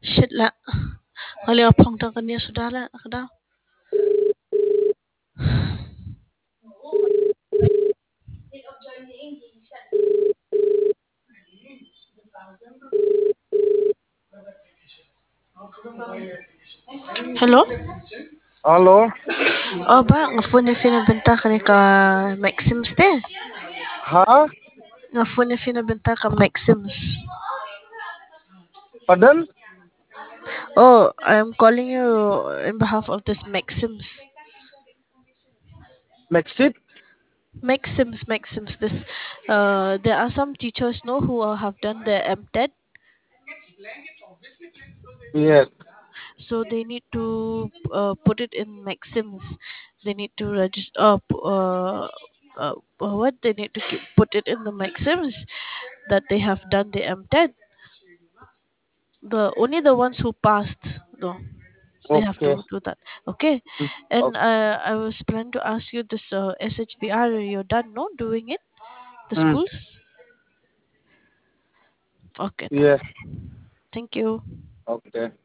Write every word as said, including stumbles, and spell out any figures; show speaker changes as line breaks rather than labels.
Shit lah. Kali apang ta kanya sudah lah. Kada. Hello?
Alô?
Oh ba, nga phone na finabenta ka ni ka Maxims te.
Huh?
Nga phone na finabenta ka Maxims.
Pardon?
Oh, I'm calling you in behalf of this Maxims.
Maxit?
Maxims, Maxims. This, uh, there are some teachers, no, who uh, have done the M T E D,
Yes.
so they need to uh, put it in Maxims. They need to register. Uh, p- uh, uh, what they need to keep, put it in the Maxims that they have done the M T E D. The only the ones who passed, no, they have
Okay.
to do that. Okay,
Mm,
and
Okay.
uh, I was planning to ask you this uh, S H V R. You're done, no, doing it the
Mm,
schools. Okay,
yeah.
thank you.
Okay.